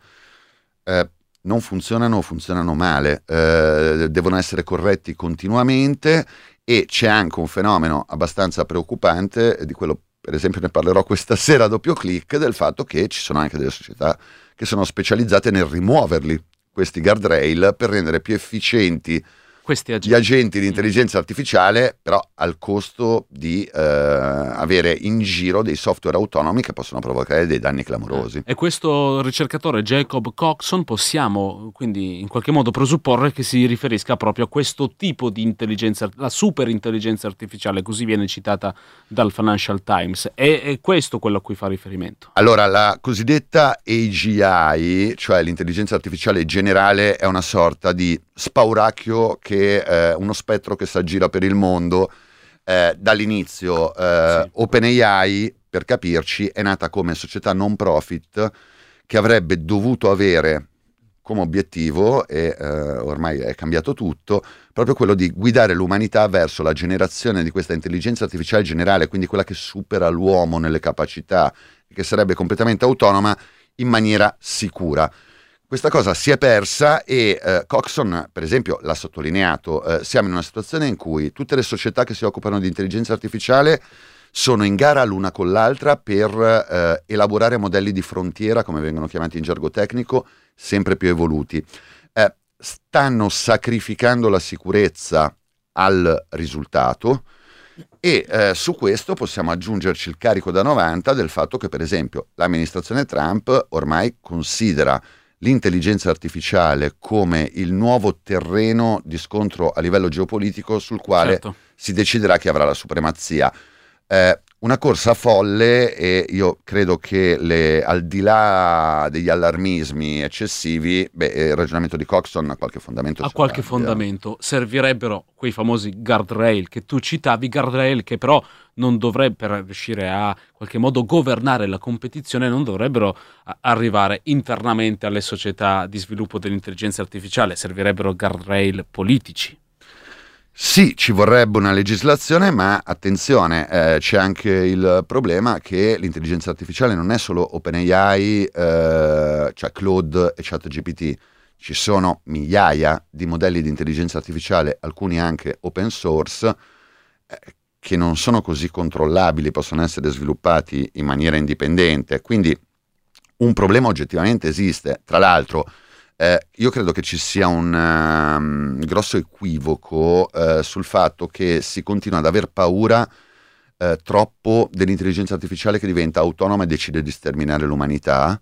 eh, non funzionano o funzionano male, eh, devono essere corretti continuamente e c'è anche un fenomeno abbastanza preoccupante, di quello per esempio ne parlerò questa sera a doppio clic, del fatto che ci sono anche delle società che sono specializzate nel rimuoverli, questi guardrail, per rendere più efficienti questi agenti. gli agenti di intelligenza artificiale, però al costo di eh, avere in giro dei software autonomi che possono provocare dei danni clamorosi. E questo ricercatore Jacob Coxon possiamo quindi in qualche modo presupporre che si riferisca proprio a questo tipo di intelligenza, la super intelligenza artificiale, così viene citata dal Financial Times. È, è questo quello a cui fa riferimento? Allora, la cosiddetta A G I, cioè l'intelligenza artificiale generale, è una sorta di spauracchio che eh, uno spettro che si aggira per il mondo. Eh, dall'inizio eh, sì. OpenAI, per capirci, è nata come società non profit che avrebbe dovuto avere come obiettivo, e eh, ormai è cambiato tutto, proprio quello di guidare l'umanità verso la generazione di questa intelligenza artificiale generale, quindi quella che supera l'uomo nelle capacità e che sarebbe completamente autonoma in maniera sicura. Questa cosa si è persa e eh, Coxon, per esempio, l'ha sottolineato. Eh, siamo in una situazione in cui tutte le società che si occupano di intelligenza artificiale sono in gara l'una con l'altra per eh, elaborare modelli di frontiera, come vengono chiamati in gergo tecnico, sempre più evoluti. Eh, stanno sacrificando la sicurezza al risultato e eh, su questo possiamo aggiungerci il carico da novanta del fatto che, per esempio, l'amministrazione Trump ormai considera l'intelligenza artificiale come il nuovo terreno di scontro a livello geopolitico sul quale certo. si deciderà chi avrà la supremazia. Eh, una corsa folle, e io credo che le, al di là degli allarmismi eccessivi, beh, il ragionamento di Coxon ha qualche fondamento. Ha qualche fondamento. Servirebbero quei famosi guardrail che tu citavi, guardrail che però non dovrebbero, per riuscire a in qualche modo governare la competizione, non dovrebbero arrivare internamente alle società di sviluppo dell'intelligenza artificiale, servirebbero guardrail politici. Sì, ci vorrebbe una legislazione, ma attenzione, eh, c'è anche il problema che l'intelligenza artificiale non è solo OpenAI, eh, cioè Claude e ChatGPT. Ci sono migliaia di modelli di intelligenza artificiale, alcuni anche open source, eh, che non sono così controllabili, possono essere sviluppati in maniera indipendente. Quindi un problema oggettivamente esiste. Tra l'altro, Eh, io credo che ci sia un um, grosso equivoco uh, sul fatto che si continua ad aver paura uh, troppo dell'intelligenza artificiale che diventa autonoma e decide di sterminare l'umanità,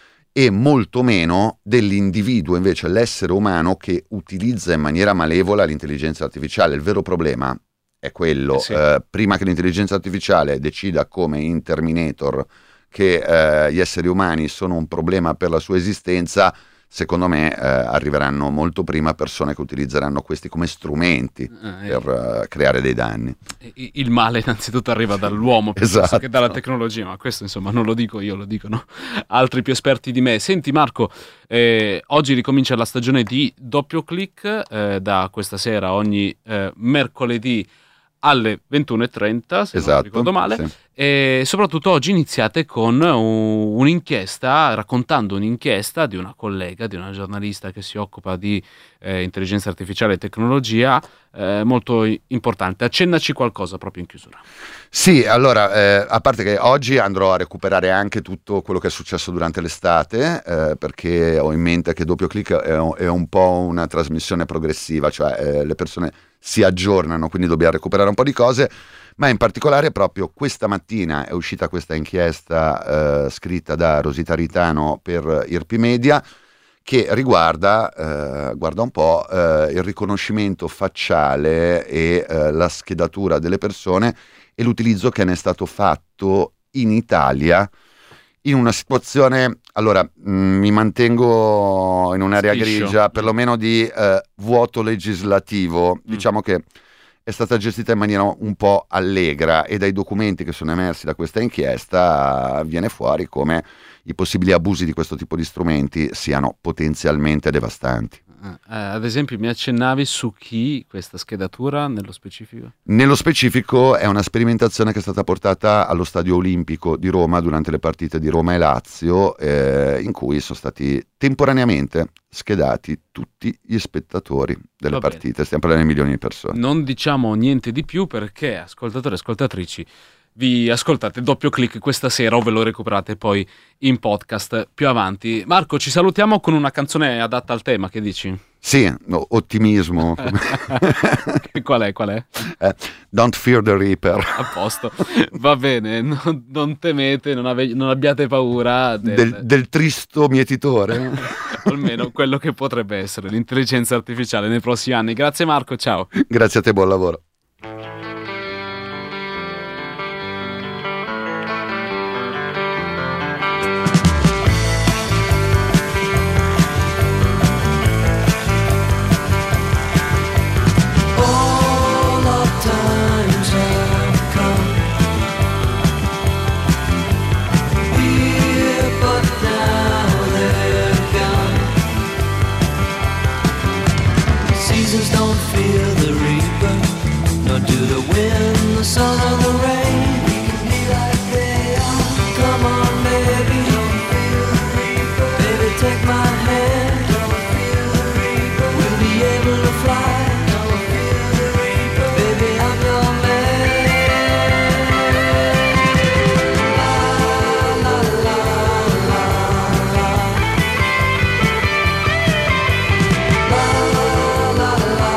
e molto meno dell'individuo, invece l'essere umano, che utilizza in maniera malevola l'intelligenza artificiale. Il vero problema è quello, sì. uh, prima che l'intelligenza artificiale decida, come in Terminator, che uh, gli esseri umani sono un problema per la sua esistenza, secondo me eh, arriveranno molto prima persone che utilizzeranno questi come strumenti eh, per uh, creare dei danni. Il male innanzitutto arriva dall'uomo piuttosto esatto. che dalla tecnologia, ma questo insomma non lo dico io, lo dicono altri più esperti di me. Senti Marco, eh, oggi ricomincia la stagione di Doppio Clic, eh, da questa sera ogni eh, mercoledì alle ventuno e trenta, se esatto, non ricordo male, sì. E soprattutto oggi iniziate con un, un'inchiesta, raccontando un'inchiesta di una collega, di una giornalista che si occupa di eh, intelligenza artificiale e tecnologia, eh, molto importante. Accennaci qualcosa proprio in chiusura. Sì, allora, eh, a parte che oggi andrò a recuperare anche tutto quello che è successo durante l'estate, eh, perché ho in mente che Doppio Clic è, è un po' una trasmissione progressiva, cioè eh, le persone si aggiornano, quindi dobbiamo recuperare un po' di cose, ma in particolare proprio questa mattina è uscita questa inchiesta eh, scritta da Rosita Ritano per I R P Media, che riguarda, eh, guarda un po', eh, il riconoscimento facciale e eh, la schedatura delle persone e l'utilizzo che ne è stato fatto in Italia in una situazione, allora mh, mi mantengo in un'area Spiscio. grigia, perlomeno di eh, vuoto legislativo, mm. diciamo che è stata gestita in maniera un po' allegra, e dai documenti che sono emersi da questa inchiesta viene fuori come i possibili abusi di questo tipo di strumenti siano potenzialmente devastanti. Eh, ad esempio mi accennavi su chi questa schedatura nello specifico? Nello specifico è una sperimentazione che è stata portata allo Stadio Olimpico di Roma durante le partite di Roma e Lazio, eh, in cui sono stati temporaneamente schedati tutti gli spettatori delle Va partite. bene. Stiamo parlando di milioni di persone. Non diciamo niente di più perché, ascoltatori e ascoltatrici, vi ascoltate doppio clic questa sera o ve lo recuperate poi in podcast più avanti. Marco, ci salutiamo con una canzone adatta al tema, che dici? Sì, no, ottimismo. Qual è? Qual è? Eh, Don't Fear the Reaper. A posto, va bene, non, non temete, non, ave- non abbiate paura del, Del, del tristo mietitore. almeno quello che potrebbe essere l'intelligenza artificiale nei prossimi anni. Grazie Marco, ciao. Grazie a te, buon lavoro. Don't fear the reaper, nor do the wind, the sun or the rain. We can be like they are. Come on, baby, don't fear the reaper. Baby, take my hand, don't fear the reaper. We'll be able to fly, don't fear the reaper. Baby, I'm your man. La la la la la. La la la.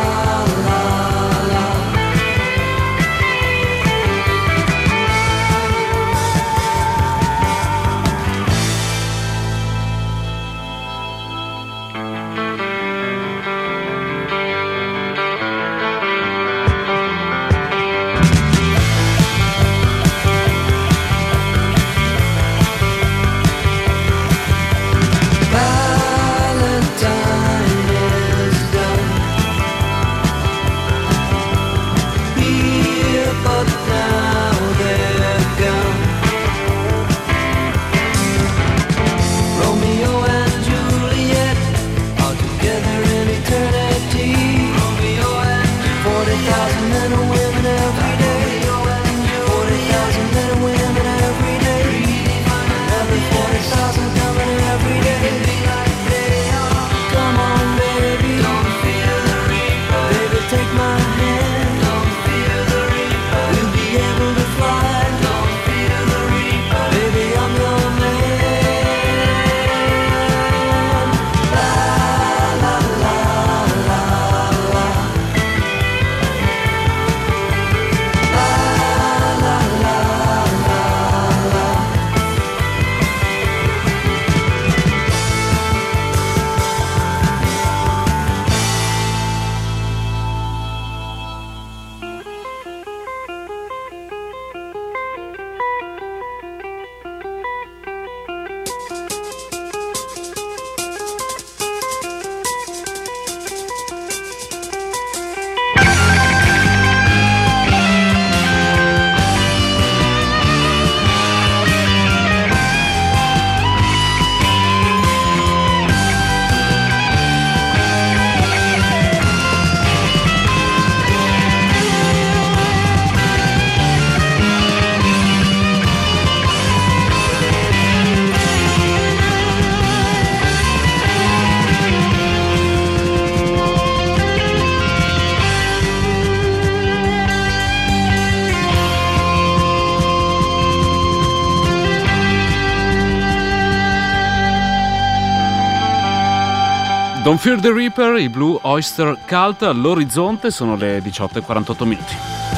Don't Fear the Reaper, i Blue Oyster Cult, all'orizzonte sono le diciotto e quarantotto minuti.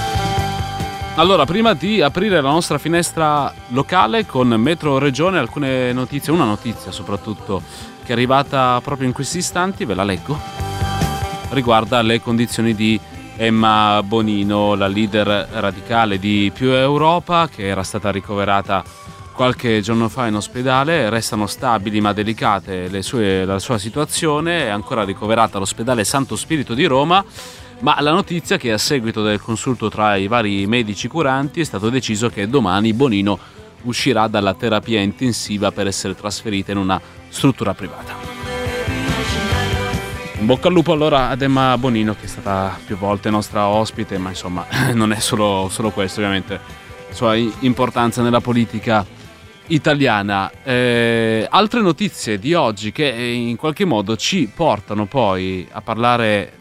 Allora, prima di aprire la nostra finestra locale con Metro Regione, alcune notizie, una notizia soprattutto che è arrivata proprio in questi istanti, ve la leggo. Riguarda le condizioni di Emma Bonino, la leader radicale di Più Europa, che era stata ricoverata qualche giorno fa in ospedale. Restano stabili ma delicate le sue, la sua situazione, è ancora ricoverata all'ospedale Santo Spirito di Roma, ma la notizia è che a seguito del consulto tra i vari medici curanti è stato deciso che domani Bonino uscirà dalla terapia intensiva per essere trasferita in una struttura privata. In bocca al lupo allora ad Emma Bonino, che è stata più volte nostra ospite, ma insomma non è solo, solo questo, ovviamente, la sua importanza nella politica italiana. Eh, altre notizie di oggi che in qualche modo ci portano poi a parlare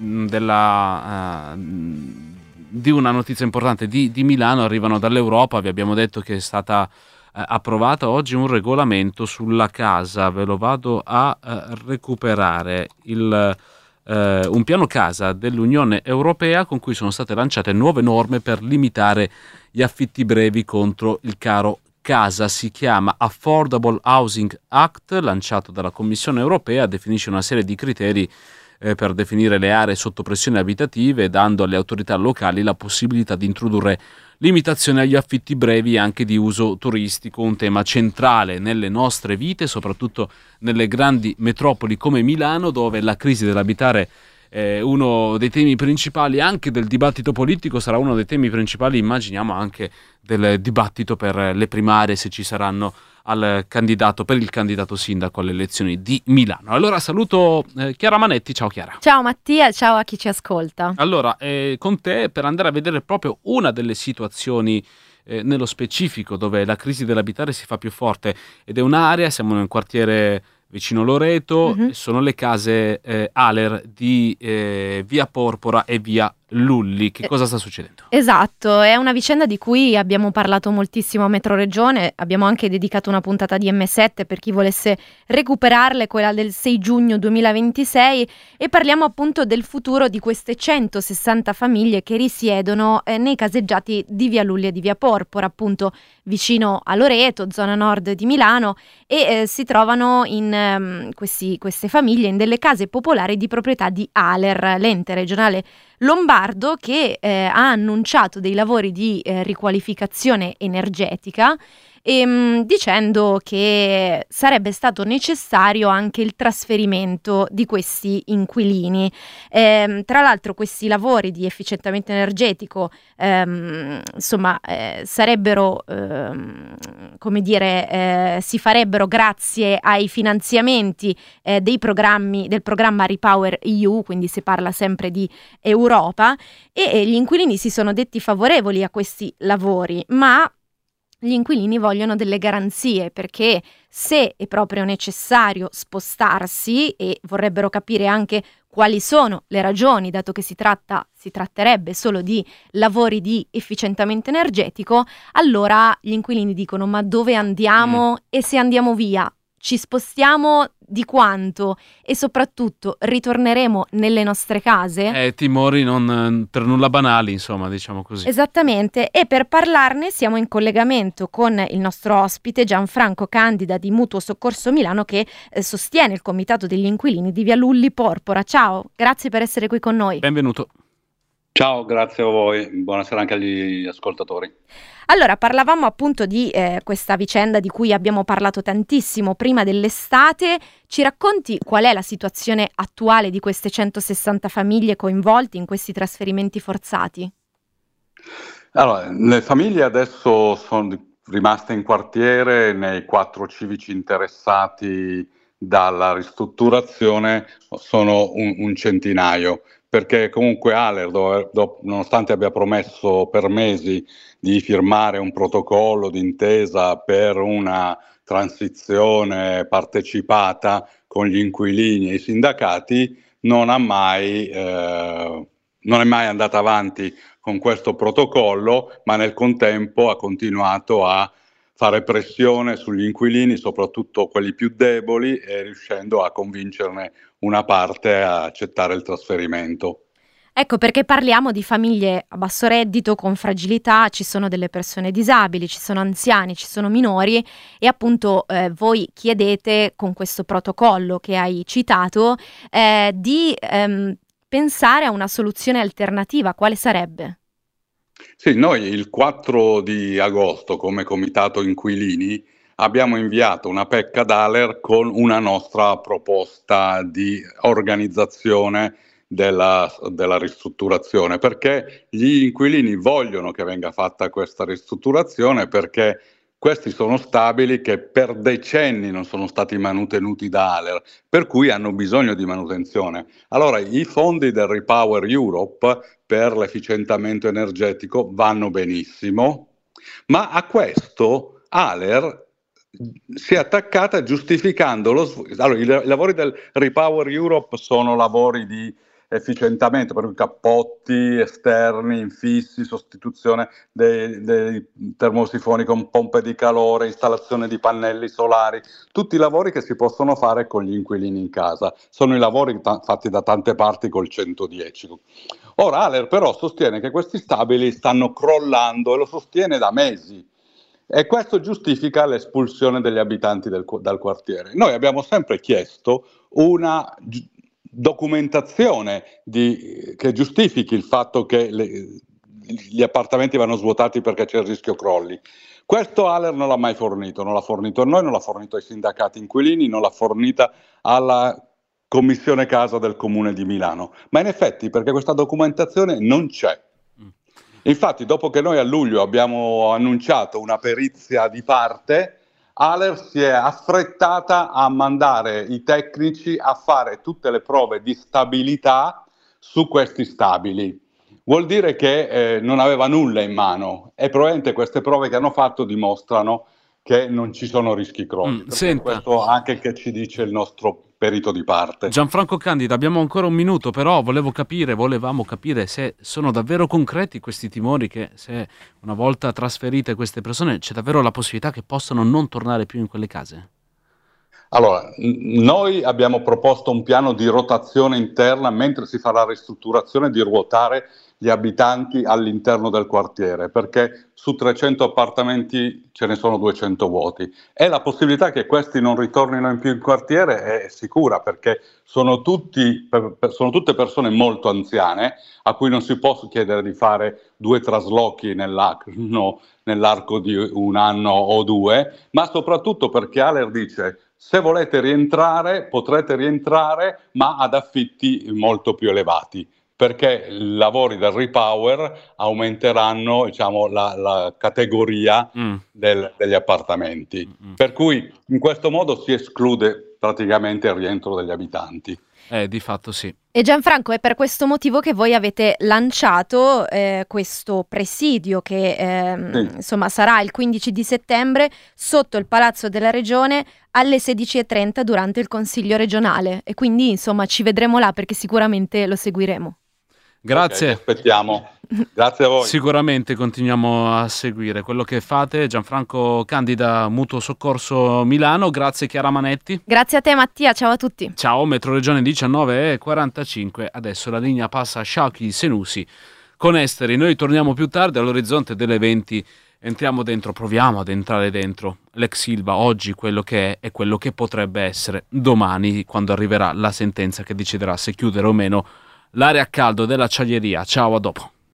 della, uh, di una notizia importante di, di Milano, arrivano dall'Europa. Vi abbiamo detto che è stata uh, approvata oggi un regolamento sulla casa, ve lo vado a uh, recuperare, il, uh, un piano casa dell'Unione Europea con cui sono state lanciate nuove norme per limitare gli affitti brevi contro il caro casa. Si chiama Affordable Housing Act, lanciato dalla Commissione Europea, definisce una serie di criteri eh, per definire le aree sotto pressione abitative, dando alle autorità locali la possibilità di introdurre limitazioni agli affitti brevi anche di uso turistico, un tema centrale nelle nostre vite, soprattutto nelle grandi metropoli come Milano, dove la crisi dell'abitare è uno dei temi principali anche del dibattito politico, sarà uno dei temi principali, immaginiamo, anche del dibattito per le primarie, se ci saranno, al candidato per il candidato sindaco alle elezioni di Milano. Allora saluto eh, Chiara Manetti. Ciao Chiara. Ciao Mattia, ciao a chi ci ascolta. Allora, eh, con te per andare a vedere proprio una delle situazioni eh, nello specifico dove la crisi dell'abitare si fa più forte, ed è un'area, siamo nel quartiere vicino Loreto, mm-hmm. sono le case eh, Aler di eh, via Porpora e via Lulli. Che cosa sta succedendo? Esatto, è una vicenda di cui abbiamo parlato moltissimo a Metro Regione, abbiamo anche dedicato una puntata di emme sette per chi volesse recuperarle, quella del sei giugno duemilaventisei, e parliamo appunto del futuro di queste centosessanta famiglie che risiedono eh, nei caseggiati di via Lulli e di via Porpora, appunto vicino a Loreto, zona nord di Milano, e eh, si trovano in um, questi, queste famiglie in delle case popolari di proprietà di Aler, l'ente regionale lombardo, che eh, ha annunciato dei lavori di eh, riqualificazione energetica, ehm, dicendo che sarebbe stato necessario anche il trasferimento di questi inquilini. Ehm, tra l'altro questi lavori di efficientamento energetico ehm, insomma eh, sarebbero ehm, come dire eh, si farebbero grazie ai finanziamenti eh, dei programmi del programma Repower E U, quindi si parla sempre di Europa, e, e gli inquilini si sono detti favorevoli a questi lavori, ma gli inquilini vogliono delle garanzie, perché se è proprio necessario spostarsi, e vorrebbero capire anche quali sono le ragioni, dato che si tratta si tratterebbe solo di lavori di efficientamento energetico, allora gli inquilini dicono: ma dove andiamo? Mm. E se andiamo via, ci spostiamo di quanto? E soprattutto ritorneremo nelle nostre case? Eh, timori non per nulla banali, insomma, diciamo così. Esattamente, e per parlarne siamo in collegamento con il nostro ospite Gianfranco Candida di Mutuo Soccorso Milano, che eh, sostiene il comitato degli inquilini di via Lulli Porpora. Ciao, grazie per essere qui con noi. Benvenuto. Ciao, grazie a voi, buonasera anche agli ascoltatori. Allora, parlavamo appunto di eh, questa vicenda di cui abbiamo parlato tantissimo prima dell'estate. Ci racconti qual è la situazione attuale di queste centosessanta famiglie coinvolte in questi trasferimenti forzati? Allora, le famiglie adesso sono rimaste in quartiere, nei quattro civici interessati dalla ristrutturazione sono un, un centinaio, perché comunque Aler, dove, do, nonostante abbia promesso per mesi di firmare un protocollo d'intesa per una transizione partecipata con gli inquilini e i sindacati, non ha mai, eh, non è mai andata avanti con questo protocollo, ma nel contempo ha continuato a fare pressione sugli inquilini, soprattutto quelli più deboli, e riuscendo a convincerne una parte a accettare il trasferimento. Ecco perché parliamo di famiglie a basso reddito, con fragilità, ci sono delle persone disabili, ci sono anziani, ci sono minori, e appunto eh, voi chiedete, con questo protocollo che hai citato, eh, di ehm, pensare a una soluzione alternativa. Quale sarebbe? Sì, noi il quattro di agosto come comitato inquilini abbiamo inviato una P E C ad Aler con una nostra proposta di organizzazione della, della ristrutturazione, perché gli inquilini vogliono che venga fatta questa ristrutturazione, perché questi sono stabili che per decenni non sono stati manutenuti da ALER, per cui hanno bisogno di manutenzione. Allora i fondi del Repower Europe per l'efficientamento energetico vanno benissimo, ma a questo ALER si è attaccata giustificando lo sv- allora, i, i lavori del Repower Europe sono lavori di efficientamento, per cui cappotti esterni, infissi, sostituzione dei, dei termosifoni con pompe di calore, installazione di pannelli solari, tutti i lavori che si possono fare con gli inquilini in casa. Sono i lavori ta- fatti da tante parti col centodieci. Ora ALER però sostiene che questi stabili stanno crollando e lo sostiene da mesi. E questo giustifica l'espulsione degli abitanti del, dal quartiere. Noi abbiamo sempre chiesto una gi- documentazione di, che giustifichi il fatto che le, gli appartamenti vanno svuotati perché c'è il rischio crolli. Questo ALER non l'ha mai fornito, non l'ha fornito a noi, non l'ha fornito ai sindacati inquilini, non l'ha fornita alla Commissione Casa del Comune di Milano. Ma in effetti, perché questa documentazione non c'è. Infatti, dopo che noi a luglio abbiamo annunciato una perizia di parte, ALER si è affrettata a mandare i tecnici a fare tutte le prove di stabilità su questi stabili. Vuol dire che eh, non aveva nulla in mano e probabilmente queste prove che hanno fatto dimostrano che non ci sono rischi crolli. Mm, senta. Questo anche che ci dice il nostro perito di parte. Gianfranco Candida, abbiamo ancora un minuto, però volevo capire, volevamo capire se sono davvero concreti questi timori, che se una volta trasferite queste persone c'è davvero la possibilità che possano non tornare più in quelle case? Allora, n- noi abbiamo proposto un piano di rotazione interna mentre si fa la ristrutturazione, di ruotare gli abitanti all'interno del quartiere, perché su trecento appartamenti ce ne sono duecento vuoti e la possibilità che questi non ritornino in più in quartiere è sicura, perché sono, tutti, per, per, sono tutte persone molto anziane a cui non si può chiedere di fare due traslochi nell'anno, nell'arco di un anno o due, ma soprattutto perché ALER dice: se volete rientrare potrete rientrare, ma ad affitti molto più elevati, perché i lavori del Repower aumenteranno, diciamo, la, la categoria Mm. del- degli appartamenti. Mm. Per cui in questo modo si esclude praticamente il rientro degli abitanti. Eh, di fatto sì. E Gianfranco, è per questo motivo che voi avete lanciato eh, questo presidio che ehm, Sì. insomma sarà il quindici di settembre sotto il Palazzo della Regione alle sedici e trenta durante il Consiglio regionale, e quindi insomma ci vedremo là, perché sicuramente lo seguiremo. Grazie. Ok, aspettiamo. Grazie a voi. Sicuramente continuiamo a seguire quello che fate. Gianfranco Candida, Mutuo Soccorso Milano. Grazie Chiara Manetti. Grazie a te Mattia, ciao a tutti. Ciao, Metro Regione diciannove e quarantacinque. Adesso la linea passa a Sciauchi Senusi con Esteri. Noi torniamo più tardi all'orizzonte delle venti. Entriamo dentro, proviamo ad entrare dentro l'ex Ilva, oggi quello che è e quello che potrebbe essere domani, quando arriverà la sentenza che deciderà se chiudere o meno l'area a caldo dell'acciaieria. Ciao, a dopo.